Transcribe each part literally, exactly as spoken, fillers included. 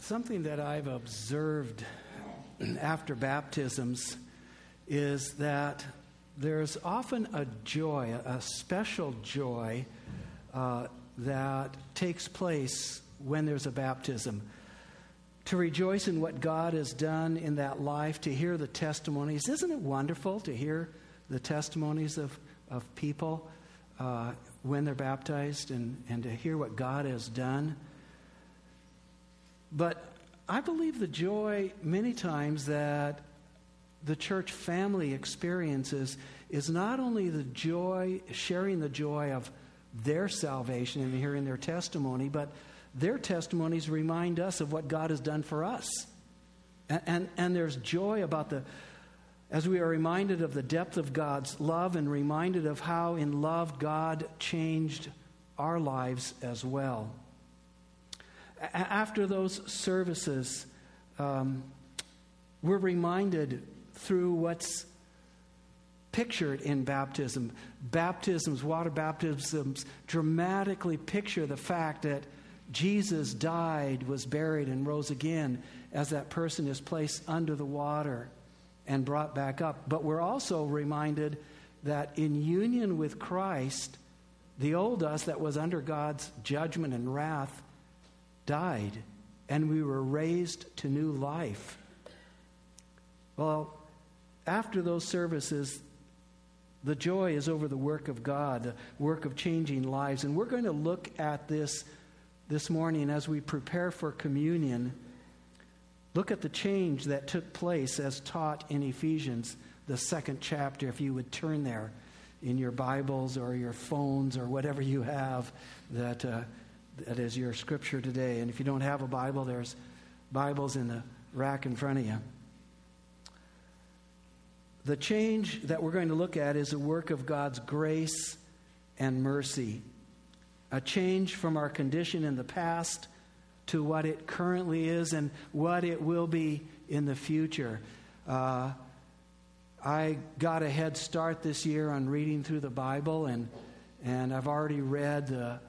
Something that I've observed after baptisms is that there's often a joy, a special joy uh, that takes place when there's a baptism. To rejoice in what God has done in that life, to hear the testimonies. Isn't it wonderful to hear the testimonies of, of people uh, when they're baptized and, and to hear what God has done? But I believe the joy many times that the church family experiences is not only the joy, sharing the joy of their salvation and hearing their testimony, but their testimonies remind us of what God has done for us. And, and, and there's joy about the, as we are reminded of the depth of God's love and reminded of how in love God changed our lives as well. After those services, um, we're reminded through what's pictured in baptism. Baptisms, water baptisms, dramatically picture the fact that Jesus died, was buried, and rose again as that person is placed under the water and brought back up. But we're also reminded that in union with Christ, the old us that was under God's judgment and wrath died, and we were raised to new life. Well, after those services, the joy is over the work of God, the work of changing lives. And we're going to look at this this morning as we prepare for communion. Look at the change that took place as taught in Ephesians, the second chapter, if you would turn there in your Bibles or your phones or whatever you have that uh, that is your scripture today. And if you don't have a Bible, there's Bibles in the rack in front of you. The change that we're going to look at is a work of God's grace and mercy. A change from our condition in the past to what it currently is and what it will be in the future. Uh, I got a head start this year on reading through the Bible, and and I've already read the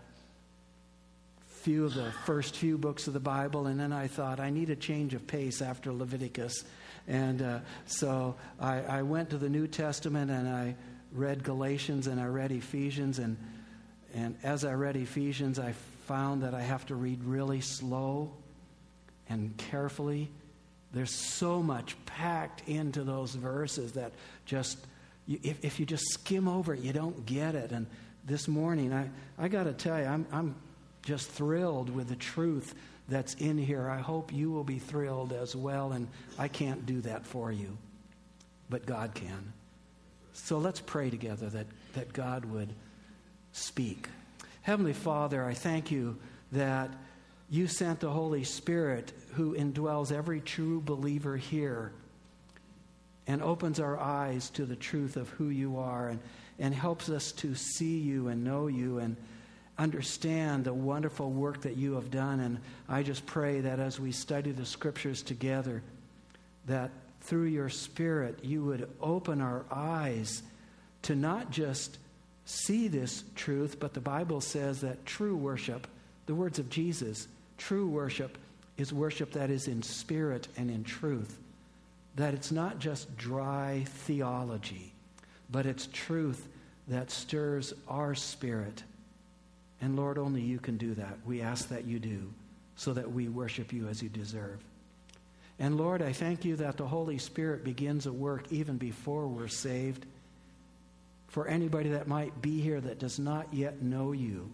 few of the first few books of the Bible, and then I thought I need a change of pace after Leviticus. And uh, so I, I went to the New Testament and I read Galatians and I read Ephesians, and and as I read Ephesians, I found that I have to read really slow and carefully. There's so much packed into those verses that just, you, if, if you just skim over it, you don't get it. And this morning, I, I got to tell you, I'm I'm just thrilled with the truth that's in here. I hope you will be thrilled as well, and I can't do that for you, but God can. So let's pray together that, that God would speak. Heavenly Father, I thank you that you sent the Holy Spirit who indwells every true believer here and opens our eyes to the truth of who you are, and, and helps us to see you and know you and understand the wonderful work that you have done. And I just pray that as we study the scriptures together, that through your Spirit you would open our eyes to not just see this truth, but the Bible says that true worship, the words of Jesus, true worship is worship that is in spirit and in truth. That it's not just dry theology, but it's truth that stirs our spirit. And Lord, only you can do that. We ask that you do, so that we worship you as you deserve. And Lord, I thank you that the Holy Spirit begins a work even before we're saved. For anybody that might be here that does not yet know you,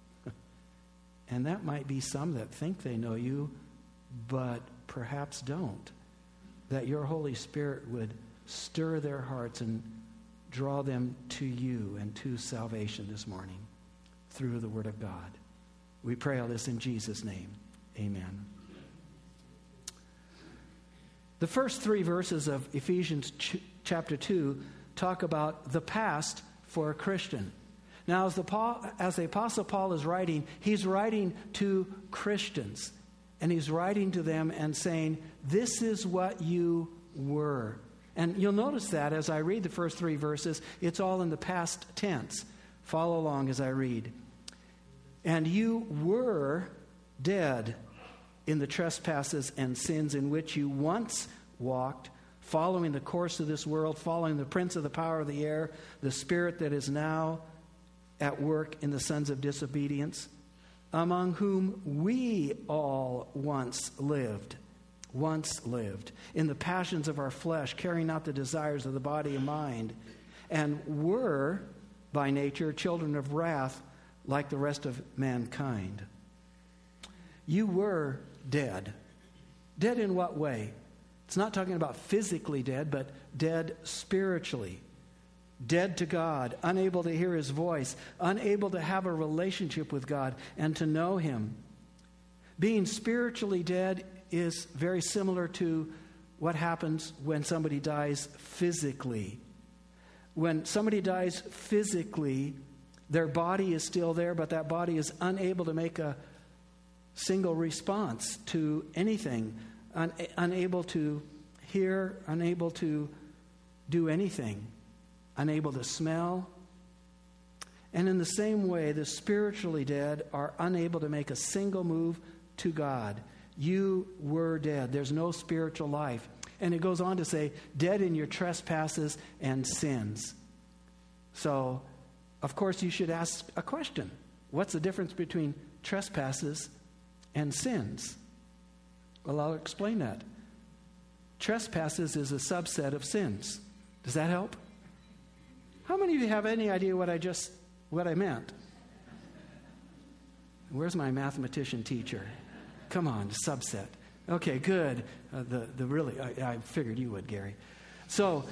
and that might be some that think they know you, but perhaps don't, that your Holy Spirit would stir their hearts and draw them to you and to salvation this morning through the Word of God. We pray all this in Jesus' name. Amen. The first three verses of Ephesians ch- chapter two talk about the past for a Christian. Now, as the, Paul, as the Apostle Paul is writing, he's writing to Christians. And he's writing to them and saying, this is what you were. And you'll notice that as I read the first three verses, it's all in the past tense. Follow along as I read. And you were dead in the trespasses and sins in which you once walked, following the course of this world, following the prince of the power of the air, the spirit that is now at work in the sons of disobedience, among whom we all once lived, once lived, in the passions of our flesh, carrying out the desires of the body and mind, and were, by nature, children of wrath, like the rest of mankind. You were dead. Dead in what way? It's not talking about physically dead, but dead spiritually. Dead to God, unable to hear His voice, unable to have a relationship with God and to know Him. Being spiritually dead is very similar to what happens when somebody dies physically. When somebody dies physically, their body is still there, but that body is unable to make a single response to anything, un- unable to hear, unable to do anything, unable to smell. And in the same way, the spiritually dead are unable to make a single move to God. You were dead. There's no spiritual life. And it goes on to say, dead in your trespasses and sins. So, of course, you should ask a question. What's the difference between trespasses and sins? Well, I'll explain that. Trespasses is a subset of sins. Does that help? How many of you have any idea what I just, what I meant? Where's my mathematician teacher? Come on, subset. Okay, good. Uh, the, the really, I, I figured you would, Gary. So,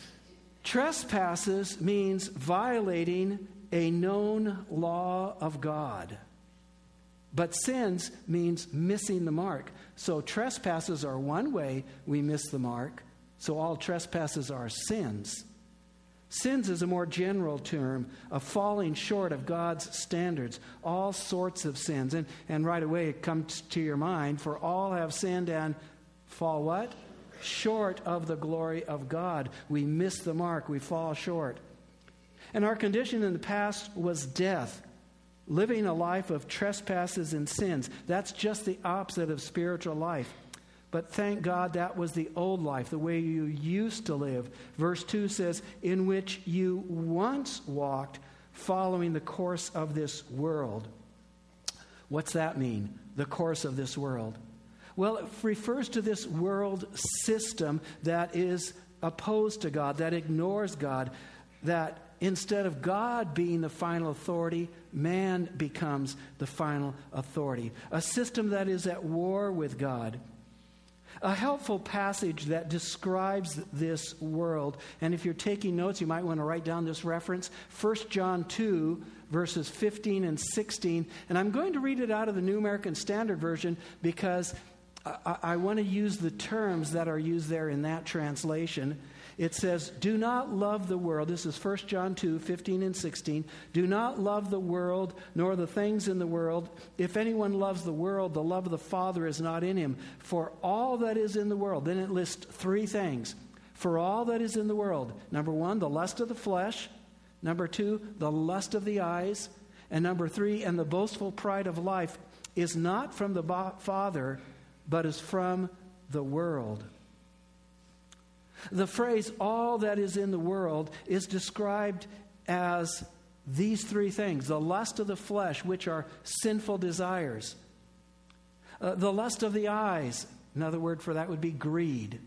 trespasses means violating a known law of God. But sins means missing the mark. So trespasses are one way we miss the mark. So all trespasses are sins. Sins is a more general term of falling short of God's standards. All sorts of sins. And, and right away it comes to your mind, for all have sinned and fall what? Short of the glory of God. We miss the mark. We fall short. And our condition in the past was death. Living a life of trespasses and sins. That's just the opposite of spiritual life. But thank God that was the old life, the way you used to live. Verse two says, in which you once walked, following the course of this world. What's that mean, the course of this world? Well, it refers to this world system that is opposed to God, that ignores God, that instead of God being the final authority, man becomes the final authority. A system that is at war with God. A helpful passage that describes this world, and if you're taking notes, you might want to write down this reference, First John two, verses fifteen and sixteen. And I'm going to read it out of the New American Standard Version because I, I want to use the terms that are used there in that translation. It says, do not love the world. This is First John two, fifteen and sixteen. Do not love the world, nor the things in the world. If anyone loves the world, the love of the Father is not in him. For all that is in the world, then it lists three things. For all that is in the world, number one, the lust of the flesh. Number two, the lust of the eyes. And number three, and the boastful pride of life is not from the Father, but is from the world. The phrase, all that is in the world, is described as these three things. The lust of the flesh, which are sinful desires. Uh, the lust of the eyes, another word for that would be greed.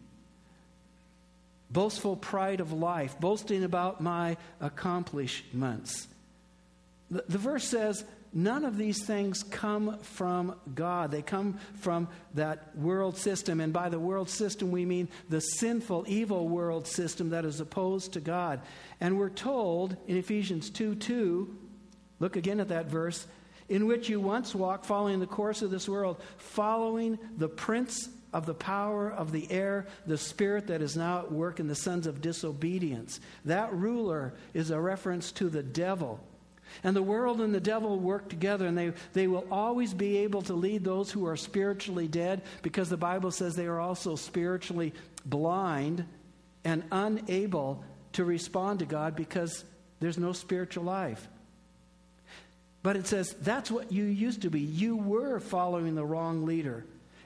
Boastful pride of life, boasting about my accomplishments. The, the verse says, none of these things come from God. They come from that world system. And by the world system, we mean the sinful, evil world system that is opposed to God. And we're told in Ephesians two two, look again at that verse, in which you once walked, following the course of this world, following the prince of the power of the air, the spirit that is now at work in the sons of disobedience. That ruler is a reference to the devil. And the world and the devil work together, and they, they will always be able to lead those who are spiritually dead, because the Bible says they are also spiritually blind and unable to respond to God because there's no spiritual life. But it says that's what you used to be. You were following the wrong leader.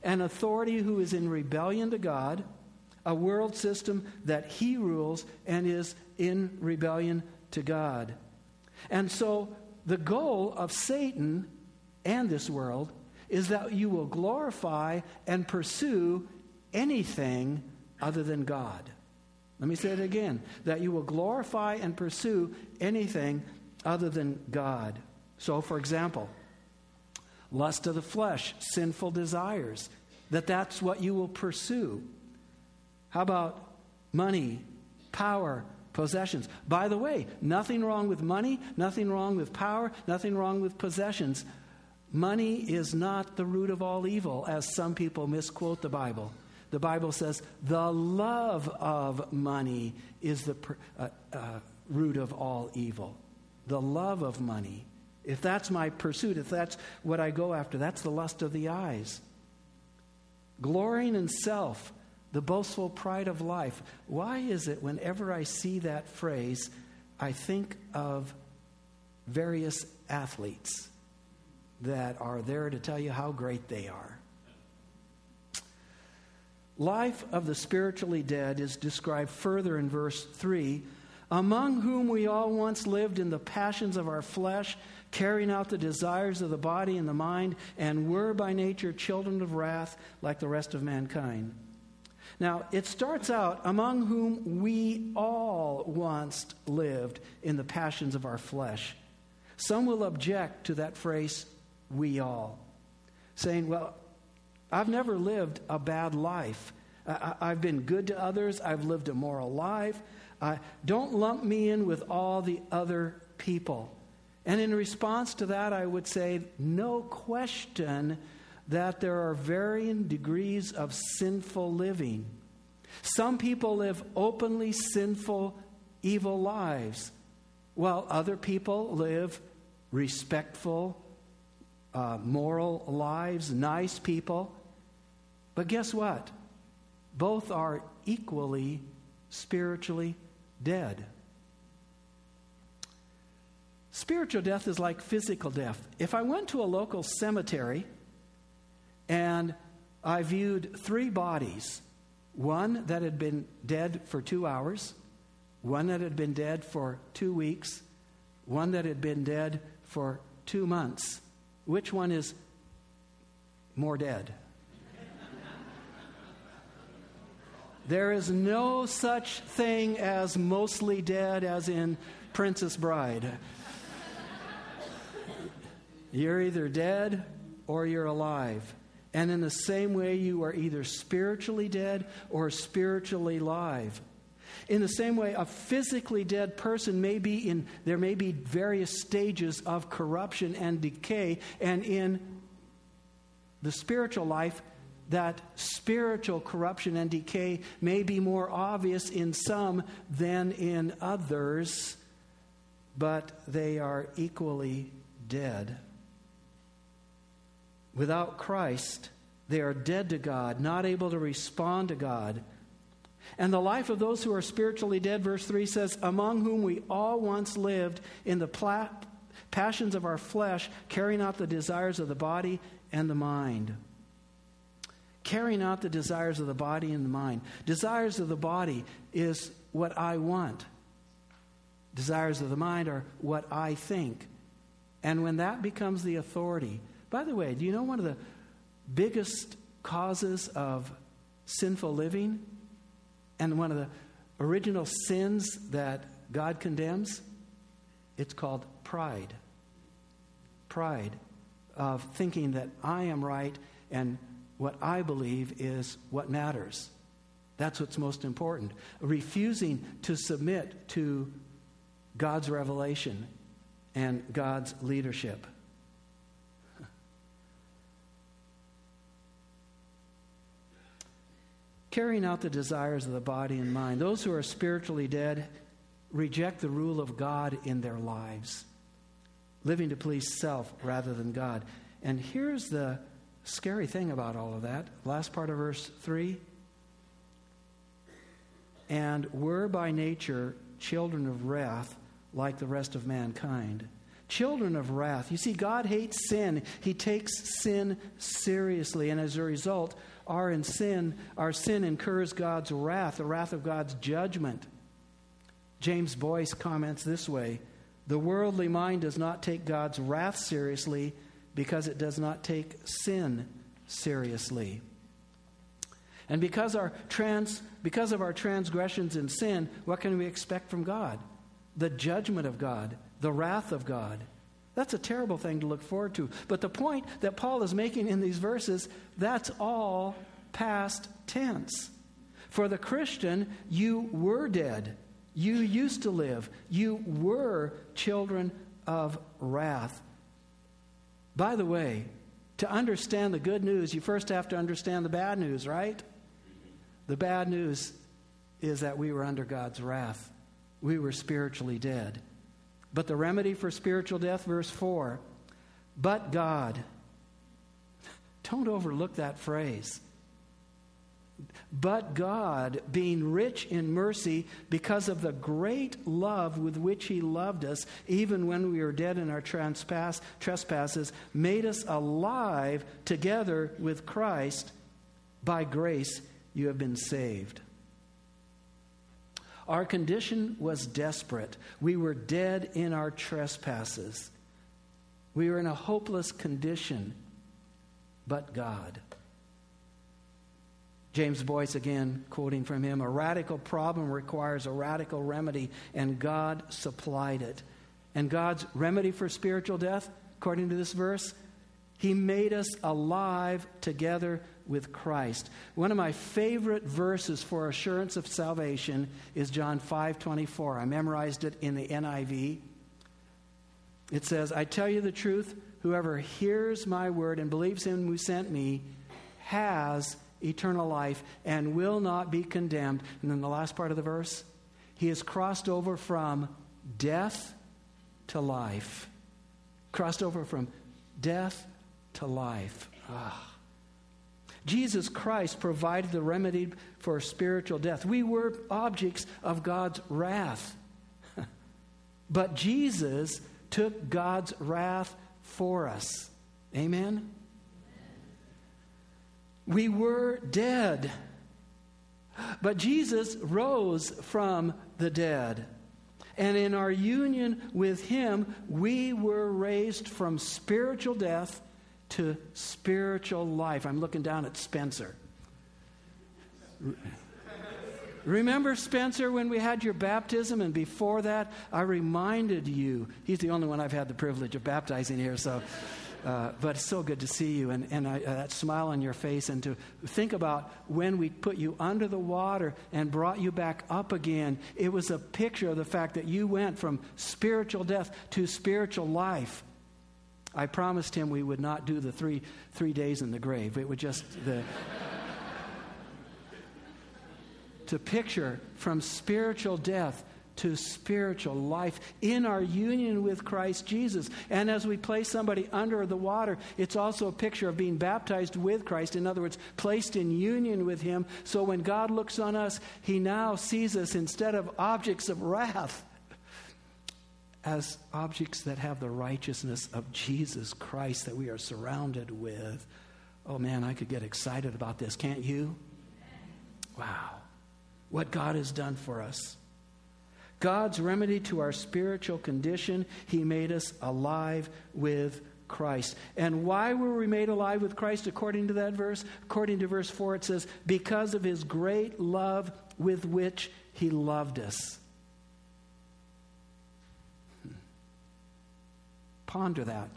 an authority who is in rebellion to God, a world system that he rules and is in rebellion to God. And so the goal of Satan and this world is that you will glorify and pursue anything other than God. Let me say it again, that you will glorify and pursue anything other than God. So, for example, lust of the flesh, sinful desires, that that's what you will pursue. How about money, power, possessions? By the way, nothing wrong with money, nothing wrong with power, nothing wrong with possessions. Money is not the root of all evil, as some people misquote the Bible. The Bible says the love of money is the uh, uh, root of all evil. The love of money. If that's my pursuit, if that's what I go after, that's the lust of the eyes. Glorying in self, the boastful pride of life. Why is it whenever I see that phrase, I think of various athletes that are there to tell you how great they are? Life of the spiritually dead is described further in verse three, among whom we all once lived in the passions of our flesh, carrying out the desires of the body and the mind, and were by nature children of wrath like the rest of mankind. Now, it starts out, among whom we all once lived in the passions of our flesh. Some will object to that phrase, we all, saying, well, I've never lived a bad life. I, I've been good to others. I've lived a moral life. Uh, don't lump me in with all the other people. And in response to that, I would say, no question that there are varying degrees of sinful living. Some people live openly sinful, evil lives, while other people live respectful, uh, moral lives, nice people. But guess what? Both are equally spiritually dead. Spiritual death is like physical death. If I went to a local cemetery and I viewed three bodies, one that had been dead for two hours, one that had been dead for two weeks, one that had been dead for two months, which one is more dead? There is no such thing as mostly dead as in Princess Bride. You're either dead or you're alive. And in the same way, you are either spiritually dead or spiritually alive. In the same way, a physically dead person may be in, there may be various stages of corruption and decay, and in the spiritual life, that spiritual corruption and decay may be more obvious in some than in others, but they are equally dead. Without Christ, they are dead to God, not able to respond to God. And the life of those who are spiritually dead, verse three says, among whom we all once lived in the pla- passions of our flesh, carrying out the desires of the body and the mind. Carrying out the desires of the body and the mind. Desires of the body is what I want. Desires of the mind are what I think. And when that becomes the authority, by the way, do you know one of the biggest causes of sinful living and one of the original sins that God condemns? It's called pride. Pride of thinking that I am right and what I believe is what matters. That's what's most important. Refusing to submit to God's revelation and God's leadership. Carrying out the desires of the body and mind. Those who are spiritually dead reject the rule of God in their lives, living to please self rather than God. And here's the scary thing about all of that. Last part of verse three. And were by nature children of wrath like the rest of mankind. children of wrath. You see, God hates sin. He takes sin seriously, and as a result, our in sin, our sin incurs God's wrath, the wrath of God's judgment. James Boyce comments this way: the worldly mind does not take God's wrath seriously because it does not take sin seriously. And because our trans, because of our transgressions and sin, what can we expect from God? The judgment of God, the wrath of God. That's a terrible thing to look forward to. But the point that Paul is making in these verses, that's all past tense. For the Christian, you were dead. You used to live. You were children of wrath. By the way, to understand the good news, you first have to understand the bad news, right? The bad news is that we were under God's wrath. We were spiritually dead. But the remedy for spiritual death, verse four, but God. Don't overlook that phrase. But God, being rich in mercy, because of the great love with which he loved us, even when we were dead in our trespass, trespasses, made us alive together with Christ. By grace you have been saved. Our condition was desperate. We were dead in our trespasses. We were in a hopeless condition. But God. James Boyce, again, quoting from him, a radical problem requires a radical remedy, and God supplied it. And God's remedy for spiritual death, according to this verse, he made us alive together with Christ. One of my favorite verses for assurance of salvation is John five twenty-four. I memorized it in the N I V. It says, I tell you the truth, whoever hears my word and believes him who sent me has eternal life and will not be condemned. And then the last part of the verse, he has crossed over from death to life. Crossed over from death to life. Ah. Jesus Christ provided the remedy for spiritual death. We were objects of God's wrath. But Jesus took God's wrath for us. Amen? We were dead. But Jesus rose from the dead. And in our union with him, we were raised from spiritual death to spiritual life. I'm looking down at Spencer. Remember, Spencer, when we had your baptism, and before that, I reminded you. He's the only one I've had the privilege of baptizing here, so... Uh, but it's so good to see you, and, and I, uh, that smile on your face, and to think about when we put you under the water and brought you back up again. It was a picture of the fact that you went from spiritual death to spiritual life. I promised him we would not do the three three days in the grave. It would just the to picture from spiritual death to spiritual life in our union with Christ Jesus. And as we place somebody under the water, it's also a picture of being baptized with Christ. In other words, placed in union with him. So when God looks on us, he now sees us, instead of objects of wrath, as objects that have the righteousness of Jesus Christ that we are surrounded with. Oh man, I could get excited about this, can't you? Wow. What God has done for us. God's remedy to our spiritual condition, he made us alive with Christ. And why were we made alive with Christ according to that verse? According to verse four, it says, because of his great love with which he loved us. Hmm. Ponder that.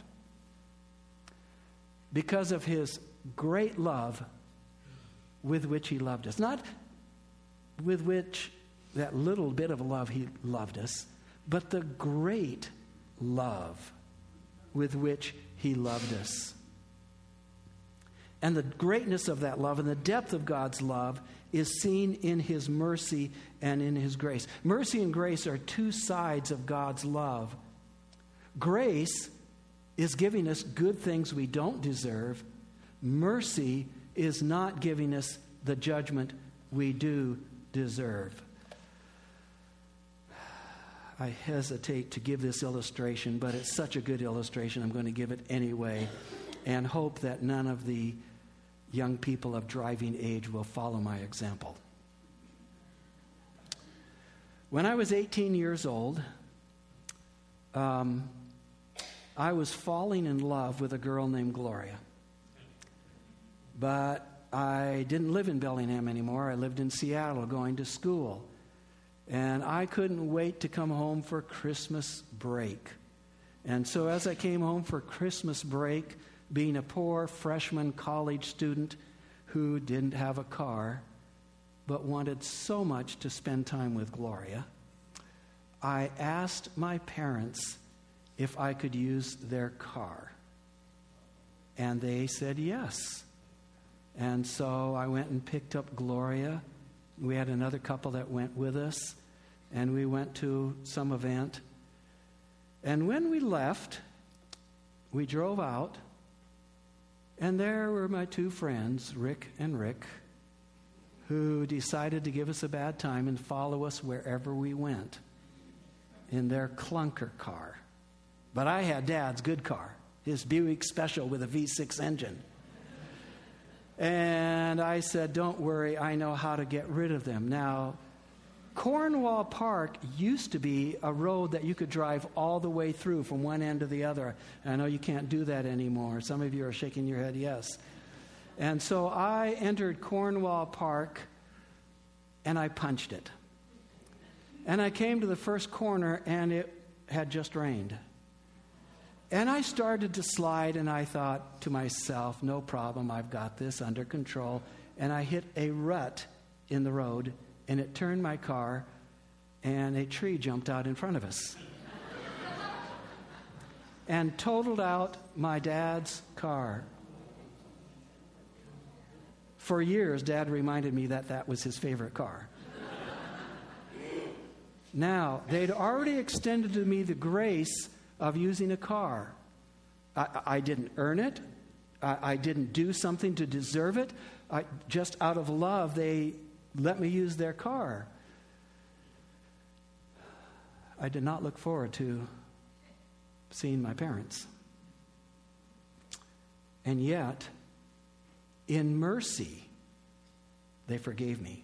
Because of his great love with which he loved us. Not with which... that little bit of love he loved us, but the great love with which he loved us. And the greatness of that love and the depth of God's love is seen in his mercy and in his grace. Mercy and grace are two sides of God's love. Grace is giving us good things we don't deserve. Mercy is not giving us the judgment we do deserve. I hesitate to give this illustration, but it's such a good illustration, I'm going to give it anyway, and hope that none of the young people of driving age will follow my example. When I was eighteen years old, um, I was falling in love with a girl named Gloria. But I didn't live in Bellingham anymore. I lived in Seattle going to school. And I couldn't wait to come home for Christmas break. And so as I came home for Christmas break, being a poor freshman college student who didn't have a car, but wanted so much to spend time with Gloria, I asked my parents if I could use their car. And they said yes. And so I went and picked up Gloria. We had another couple that went with us, and we went to some event. And when we left, we drove out, and there were my two friends, Rick and Rick, who decided to give us a bad time and follow us wherever we went in their clunker car. But I had Dad's good car, his Buick Special with a V six engine. And I said, don't worry, I know how to get rid of them. Now, Cornwall Park used to be a road that you could drive all the way through from one end to the other. I know you can't do that anymore. Some of you are shaking your head yes. And so I entered Cornwall Park, and I punched it. And I came to the first corner, and it had just rained. And I started to slide, and I thought to myself, no problem, I've got this under control. And I hit a rut in the road, and it turned my car, and a tree jumped out in front of us and totaled out my dad's car. For years, Dad reminded me that that was his favorite car. Now, they'd already extended to me the grace of using a car. I, I didn't earn it. I, I didn't do something to deserve it. I, just out of love, they let me use their car. I did not look forward to seeing my parents. And yet, in mercy, they forgave me.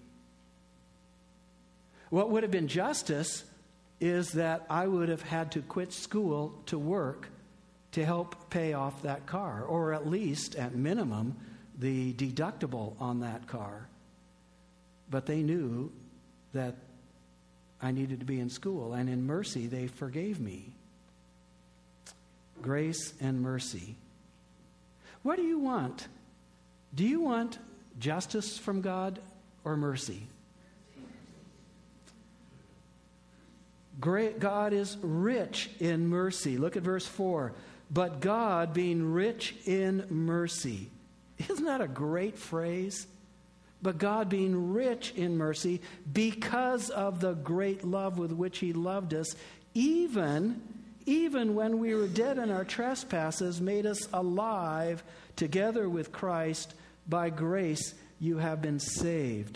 What would have been justice is that I would have had to quit school to work to help pay off that car, or at least, at minimum, the deductible on that car. But they knew that I needed to be in school, and in mercy, they forgave me. Grace and mercy. What do you want? Do you want justice from God or mercy? Great God is rich in mercy. Look at verse four. But God being rich in mercy. Isn't that a great phrase? But God being rich in mercy, because of the great love with which He loved us, even, even when we were dead in our trespasses, made us alive together with Christ. By grace you have been saved.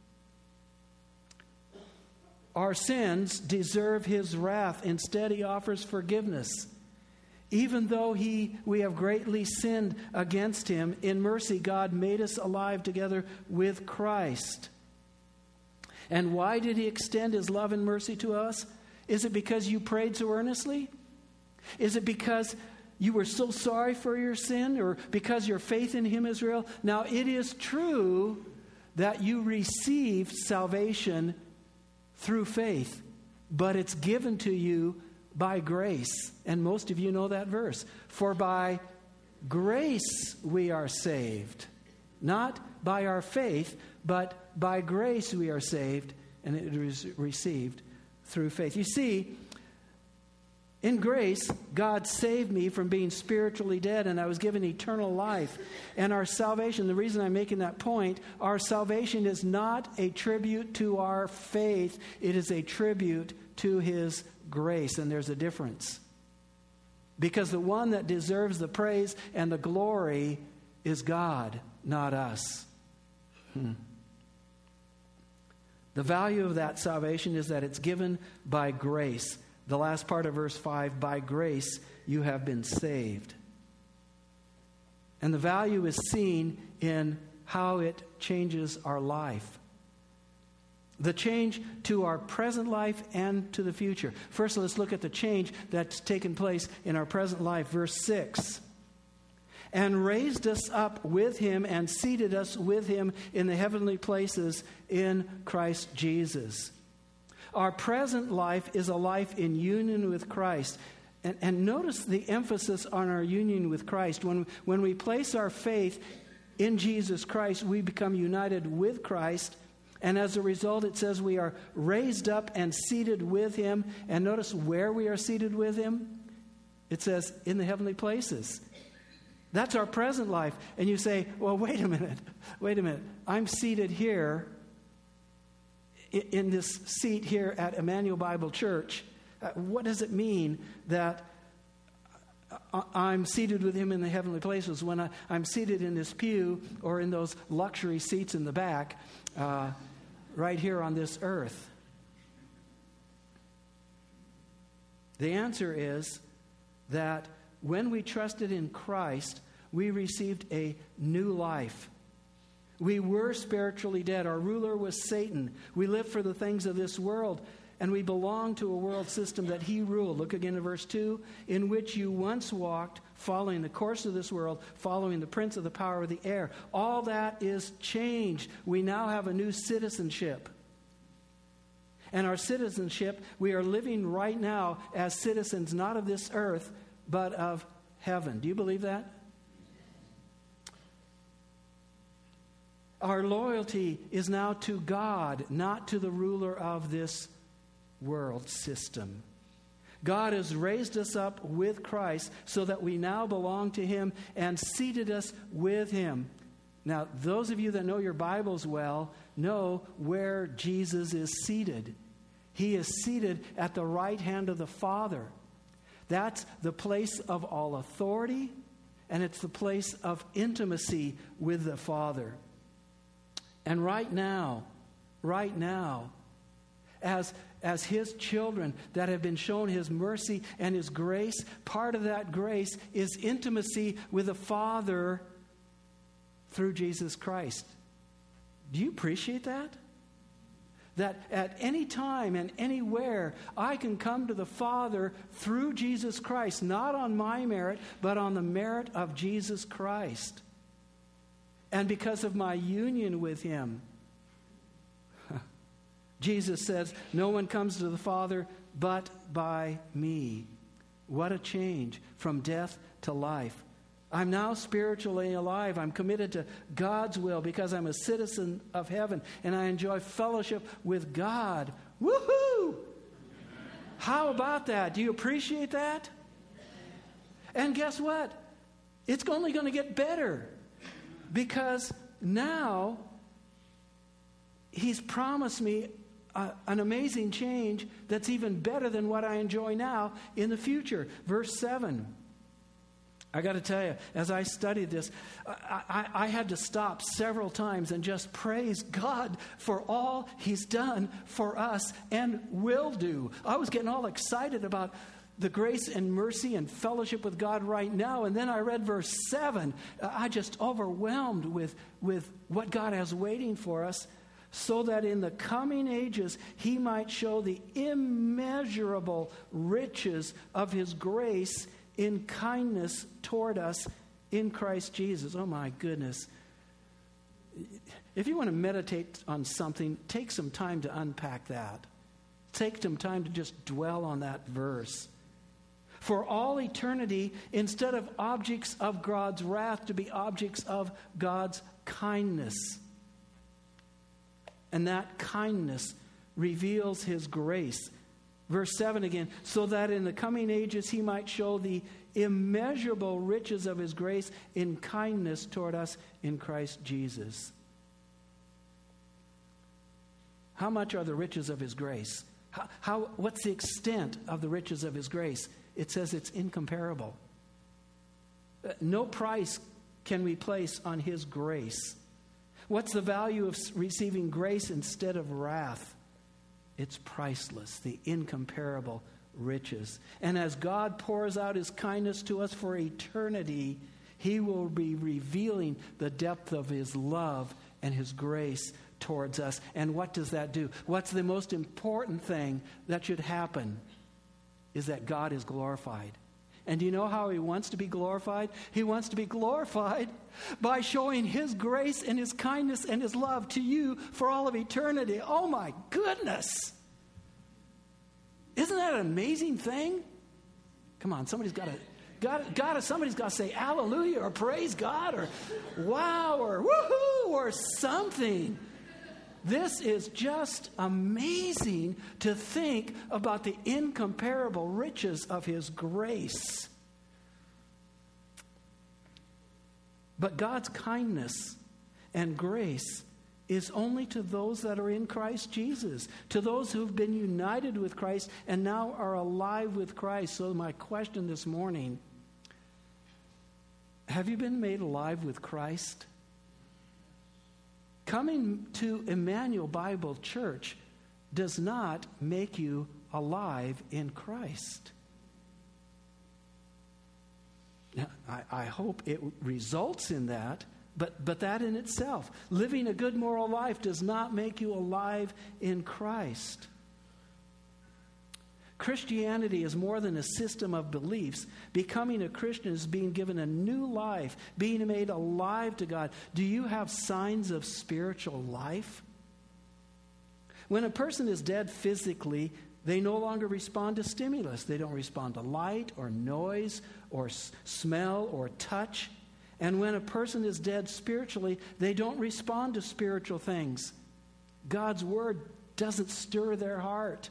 Our sins deserve His wrath. Instead, He offers forgiveness. Even though he, we have greatly sinned against Him, in mercy, God made us alive together with Christ. And why did He extend His love and mercy to us? Is it because you prayed so earnestly? Is it because you were so sorry for your sin, or because your faith in Him is real? Now, it is true that you received salvation through faith, but it's given to you by grace. And most of you know that verse. For by grace we are saved. Not by our faith, but by grace we are saved, and it is received through faith. You see, in grace, God saved me from being spiritually dead, and I was given eternal life. And our salvation, the reason I'm making that point, our salvation is not a tribute to our faith. It is a tribute to His grace, and there's a difference. Because the one that deserves the praise and the glory is God, not us. Hmm. The value of that salvation is that it's given by grace. The last part of verse five, by grace you have been saved. And the value is seen in how it changes our life. The change to our present life and to the future. First, let's look at the change that's taken place in our present life. Verse six. And raised us up with him and seated us with him in the heavenly places in Christ Jesus. Our present life is a life in union with Christ. And, and notice the emphasis on our union with Christ. When, when we place our faith in Jesus Christ, we become united with Christ. And as a result, it says we are raised up and seated with him. And notice where we are seated with him. It says in the heavenly places. That's our present life. And you say, well, wait a minute. Wait a minute. I'm seated here in this seat here at Emmanuel Bible Church. Uh, what does it mean that I'm seated with him in the heavenly places when I, I'm seated in this pew or in those luxury seats in the back uh, right here on this earth? The answer is that when we trusted in Christ, we received a new life. We were spiritually dead. Our ruler was Satan. We lived for the things of this world, and we belonged to a world system that he ruled. Look again at verse two. In which you once walked, following the course of this world, following the prince of the power of the air. All that is changed. We now have a new citizenship. And our citizenship, we are living right now as citizens, not of this earth, but of heaven. Do you believe that? Our loyalty is now to God, not to the ruler of this world system. God has raised us up with Christ so that we now belong to him and seated us with him. Now, those of you that know your Bibles well know where Jesus is seated. He is seated at the right hand of the Father. That's the place of all authority, and it's the place of intimacy with the Father. And right now, right now, as, as his children that have been shown his mercy and his grace, part of that grace is intimacy with the Father through Jesus Christ. Do you appreciate that? That at any time and anywhere, I can come to the Father through Jesus Christ, not on my merit, but on the merit of Jesus Christ. And because of my union with him, Jesus says, no one comes to the Father but by me. What a change from death to life. I'm now spiritually alive. I'm committed to God's will because I'm a citizen of heaven and I enjoy fellowship with God. Woohoo! How about that? Do you appreciate that? And guess what? It's only going to get better because now he's promised me a, an amazing change that's even better than what I enjoy now in the future. Verse seven. I got to tell you, as I studied this, I, I, I had to stop several times and just praise God for all he's done for us and will do. I was getting all excited about the grace and mercy and fellowship with God right now. And then I read verse seven. I just overwhelmed with, with what God has waiting for us, so that in the coming ages he might show the immeasurable riches of his grace in kindness toward us in Christ Jesus. Oh my goodness. If you want to meditate on something, take some time to unpack that. Take some time to just dwell on that verse. For all eternity, instead of objects of God's wrath, to be objects of God's kindness. And that kindness reveals his grace. Verse seven again, so that in the coming ages he might show the immeasurable riches of his grace in kindness toward us in Christ Jesus. How much are the riches of his grace? How, how, what's the extent of the riches of his grace? It says it's incomparable. No price can we place on his grace. What's the value of receiving grace instead of wrath? It's priceless, the incomparable riches. And as God pours out his kindness to us for eternity, he will be revealing the depth of his love and his grace towards us. And what does that do? What's the most important thing that should happen is that God is glorified. And do you know how he wants to be glorified? He wants to be glorified by showing his grace and his kindness and his love to you for all of eternity. Oh my goodness! Isn't that an amazing thing? Come on, somebody's got to, got, got to, somebody's got to say hallelujah or praise God or wow or woohoo or something. This is just amazing to think about the incomparable riches of his grace. But God's kindness and grace is only to those that are in Christ Jesus, to those who've been united with Christ and now are alive with Christ. So my question this morning, have you been made alive with Christ? Coming to Emmanuel Bible Church does not make you alive in Christ. Now, I, I hope it results in that, but, but that in itself, living a good moral life does not make you alive in Christ. Christianity is more than a system of beliefs. Becoming a Christian is being given a new life, being made alive to God. Do you have signs of spiritual life? When a person is dead physically, they no longer respond to stimulus. They don't respond to light or noise or s- smell or touch. And when a person is dead spiritually, they don't respond to spiritual things. God's word doesn't stir their heart.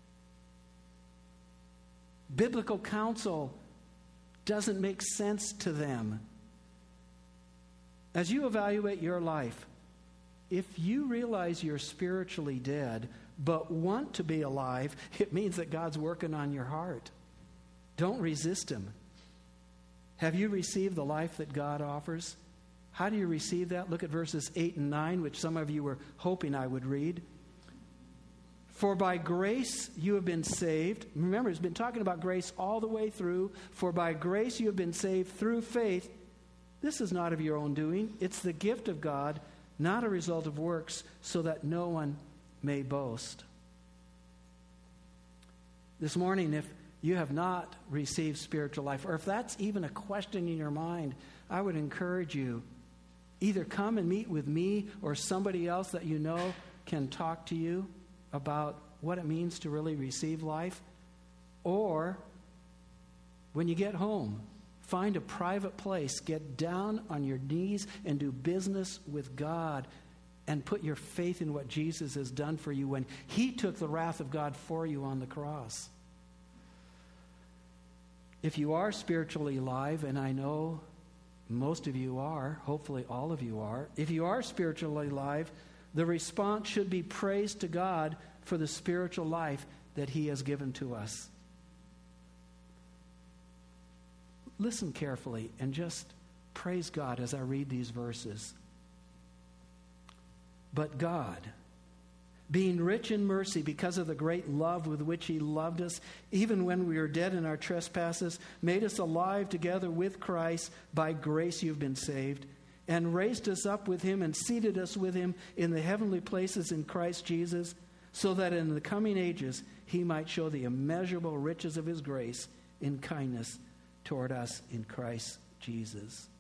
Biblical counsel doesn't make sense to them. As you evaluate your life, if you realize you're spiritually dead but want to be alive, it means that God's working on your heart. Don't resist him. Have you received the life that God offers? How do you receive that? Look at verses eight and nine, which some of you were hoping I would read. For by grace you have been saved. Remember, he's been talking about grace all the way through. For by grace you have been saved through faith. This is not of your own doing. It's the gift of God, not a result of works, so that no one may boast. This morning, if you have not received spiritual life, or if that's even a question in your mind, I would encourage you, either come and meet with me or somebody else that you know can talk to you about what it means to really receive life. Or when you get home, find a private place, get down on your knees and do business with God and put your faith in what Jesus has done for you when he took the wrath of God for you on the cross. If you are spiritually alive, and I know most of you are, hopefully all of you are, if you are spiritually alive, the response should be praise to God for the spiritual life that he has given to us. Listen carefully and just praise God as I read these verses. But God, being rich in mercy because of the great love with which he loved us, even when we were dead in our trespasses, made us alive together with Christ. By grace you've been saved, and raised us up with him and seated us with him in the heavenly places in Christ Jesus, so that in the coming ages he might show the immeasurable riches of his grace in kindness toward us in Christ Jesus.